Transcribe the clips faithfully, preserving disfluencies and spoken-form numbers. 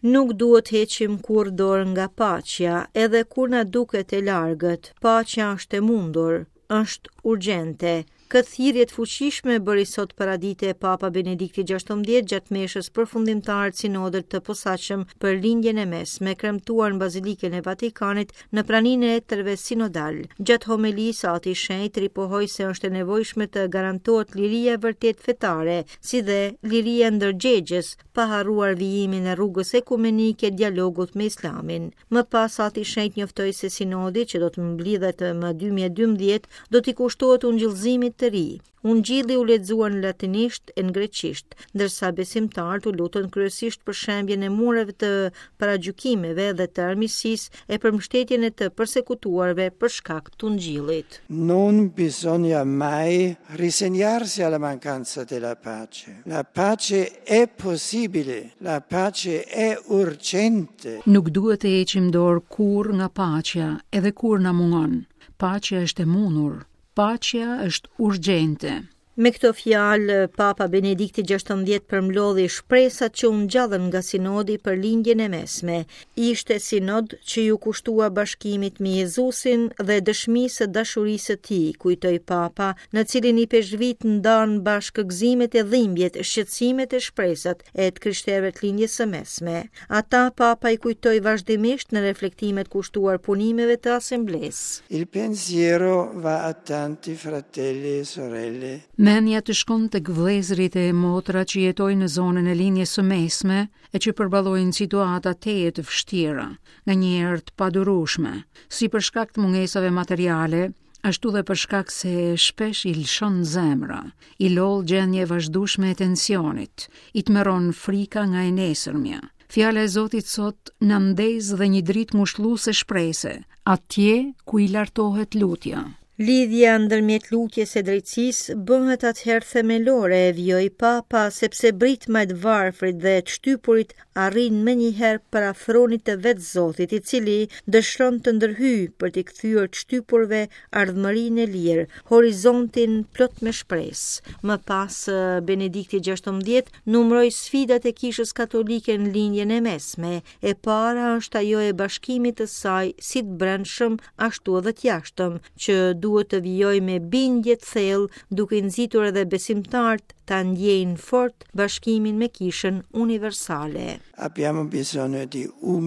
Nuk duhet heqim kur dorë nga paqja, edhe kur na duket e largët. Paqja është e mundur, është urgjente. Këtë thirrje të fuqishme bëri sot paradite e Papa Benedikti gjashtëmbëdhjetë gjatë meshës përfundimtare të sinodit të posaçëm për lindjen e mesme, kremtuar në Bazilikën e Vatikanit në praninë e etërve sinodal. Gjatë homilisë, Ati i Shenjtë ripohoi se është e nevojshme të garantohet liria e vërtet fetare, si dhe liria ndërgjegjes, pa harruar vijimin e rrugës ekumenike e dialogut me Islamin. Më pas, Ati i Shenjtë njoftoi se sinodi, që do të mbledhet më dy mijë e dymbëdhjetë, do t'i kushtohet ungjillëzimit të ri. Ungjilli u lexuar në latinisht e në greqisht, ndërsa besimtarët u lutën kryesisht për shembjen e mureve të paragjykimeve dhe të armiqësisë e për mbështetjen e të përsekutuarve për shkak të ungjillit. Non bisogna mai risegnarsi alla mancanza della pace. La pace è possibile, la pace è urgente. Nuk duhet të heqim dorë kurrë nga paqja, edhe kur na mungon. Paqja është e mundur. Paqja është urgjente. Me këto fjalë, Papa Benedikti gjashtëmbëdhjetë përmlodhi shpresat që u ngjallën nga sinodi për lindjen e mesme. Ishte sinod që ju kushtua bashkimit me Jezusin dhe dëshmisë së dashurisë së tij, kujtoi Papa, në cilin i peshvit ndan bashkë gëzimet e dhimbjet, shqetësimet e shpresat e të krishterëve të lindjes së mesme. Ata Papa i kujtoi vazhdimisht në reflektimet kushtuar punimeve të asamblesë. Il pensiero va a tanti fratelli e sorelle. Menja të shkon tek vëllezërit e motrat që jetojnë në zonën e linjes së mesme e që përballojnë situata teje të vështira, nganjëherë të padurueshme, si për shkak të mungesave materiale, ashtu dhe për shkak se shpesh i lëshon zemra, i lodh gjendje vazhdueshme e tensionit, i tmerron frika nga e nesërmja. Fjala e Zotit sot na ndez dhe një dritë ngushëlluese shprese, atje ku i lartohet lutja. Lidhja ndërmjet lutjes e drejtësisë bëhet atëherë themelore, e vjoi Papa, sepse britma e të varfrit dhe të shtypurit arrin më njëherë parafronit të vetë Zotit, i cili dëshiron të ndërhyjë për t'i kthyer të shtypurve ardhmërinë e lirë, horizontin plot me shpresë. Më pas, Benedikti gjashtëmbëdhjetë numëroi sfidat e Kishës Katolike në lindjen e mesme. E para është ajo e bashkimit të saj, si të brendshëm ashtu edhe të jashtëm, që duhet të vijoj me bindje të thellë, duke nxitur edhe besimtarët ta ndjejnë fort bashkimin me Kishën universale. Abbiamo bisogno di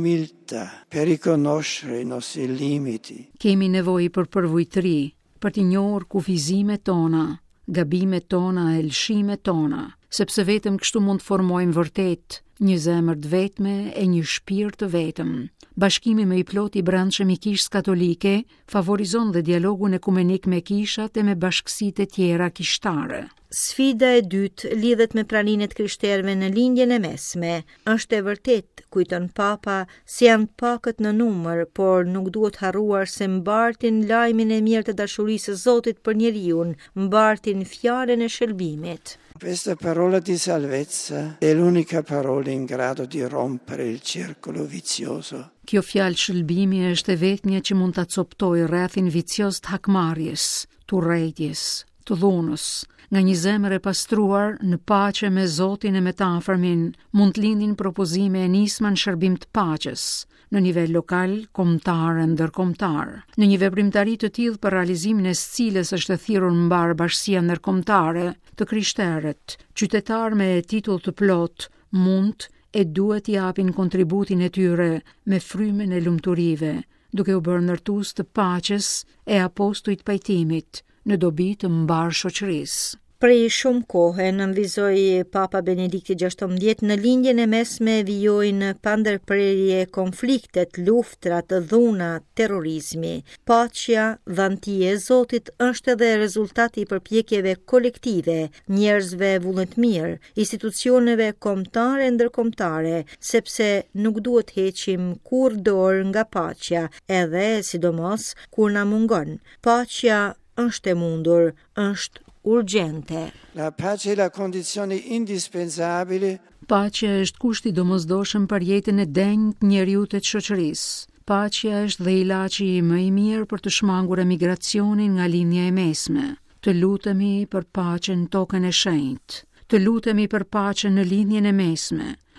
umiltà per riconoscere i nostri limiti. Kemi nevojë për përvojtëri, për të njohur kufizimet tona, gabimet tona e lëshimet tona, sepse vetëm kështu mund të formojmë vërtet një zemër të vetme e një shpirt të vetëm. Bashkimi me i plot i brendshëm i Kishës Katolike favorizon dhe dialogun ekumenik me kishat e me bashkësitë e tjera kishtare. Sfida e dytë lidhet me praninë e krishterëve në lindjen e mesme. Është e vërtet, kujton Papa, se janë pakët në numër, por nuk duhet harruar se mbartin lajmin e mirë të dashurisë së Zotit për njeriu, mbartin fjalën e shërbimit. Questa parola di salvezza è l'unica parola in grado di rompere il circolo vizioso. Kjo fjalë shëlbimi është e vetmja që mund ta coptojë rrethin vicioz të hakmarrjes, të urrëties, të dhunës. Nga një zemër e pastruar në paqe me Zotin e me të afërmin, mund të lindin propozime e nisma në shërbim të paqes, në nivel lokal, kombëtar e ndërkombëtar. Në një veprimtari të tillë për realizimin e së cilës është e thirrur mbar bashkësia ndërkombëtare, të krishterët, qytetar me titull të plot, mund e duhet i japin kontributin e tyre me frymën e lumturive, duke u bërë ndërtues të paqes e apostujt pajtimit në dobi të mbar shoqërisë. Prej shumë kohë nënvizoi Papa Benedikti gjashtëmbëdhjetë në lindjen e mesme vijojnë pandërprerje konfliktet, luftrat, dhuna, terrorizmi. Paqja, dhantia e Zotit është edhe rezultati i përpjekjeve kolektive, njerëzve vullnetmirë, institucioneve kombëtare e ndërkombëtare, sepse nuk duhet heqim kurrë dorë nga paqja, edhe sidomos kur na mungon. Paqja është e mundur, është urgjente. La pace è la condizione indispensabile. Paqja është kushti domosdoshëm për jetën e denjë të njeriut të shoqërisë. Paqja është dhe ilaçi më i mirë për të shmangur emigracionin nga linja e mesme. Të lutemi për paqen në tokën e shenjtë. Të lutemi për paqen në linjën e mesme.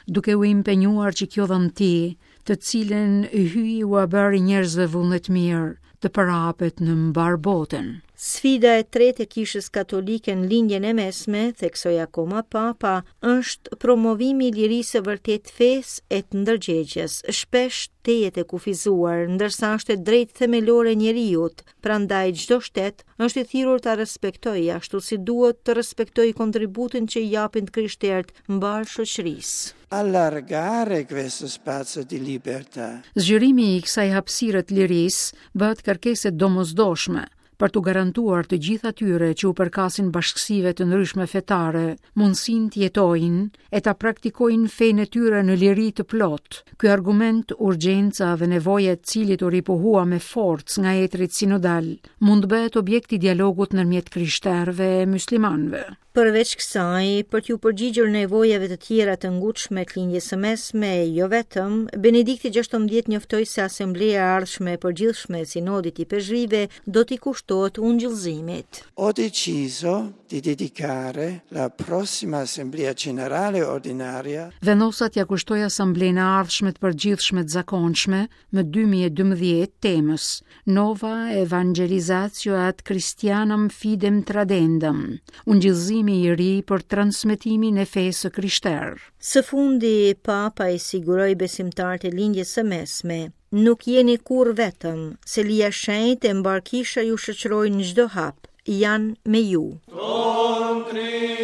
duke u impenjuar që kjo dhëmti, të cilën hyi u bëri njerëzve vullnet mirë, të përhapet në mbar botën. Sfida e tretë e Kishës Katolike në lindjen e mesme, theksoi akoma Papa, është promovimi i lirisë së vërtet fesë e të ndërgjegjes, shpesh tejet e kufizuar, ndërsa është e drejtë themelore e njeriut. Prandaj çdo shtet është i thirrur ta respektojë ashtu si duhet të respektojë kontributin që i japin të krishterët mbar shoqërisë. Allargare questo spazio di libertà. Zgjerimi i kësaj hapësire të lirisë bëhet kërkesë e domosdoshme për të garantuar të gjithë atyre që u përkasin bashkësive të ndryshme fetare, mundësinë të jetojnë e ta praktikojnë fenë e tyre në liri të plot. Ky argument, urgjenca dhe nevoja e cilit u ripohua me forcë nga etrit sinodal, mund bëhet objekt i dialogut ndërmjet krishterëve e muslimanëve. Përveç kësaj, për t'ju përgjigjur nevojave të tjera të ngutshme të lindjes së mesme, jo vetëm, Benedikti gjashtëmbëdhjetë njoftoi se Asembleja e ardhshme e përgjithshme e Sinodit i Pezhrive do t'i kushtohet ungjillëzimit. Ho deciso di dedicare la prossima Assemblea Generale Ordinaria. Vendosa t'ja kushtoj Asamblejën e ardhshme të përgjithshme të zakonshme më dy mijë e dymbëdhjetë temës Nova Evangelizatio ad Christianam Fidem Tradendam, ungjillëzimi i ri për transmetimin e fesë krishterë. Së fundi, Papa i siguroi besimtarët e lindjes së mesme: nuk jeni kur vetëm, se Lija e Shenjtë e mbar Kisha ju shoqërojnë në çdo hap, janë me ju.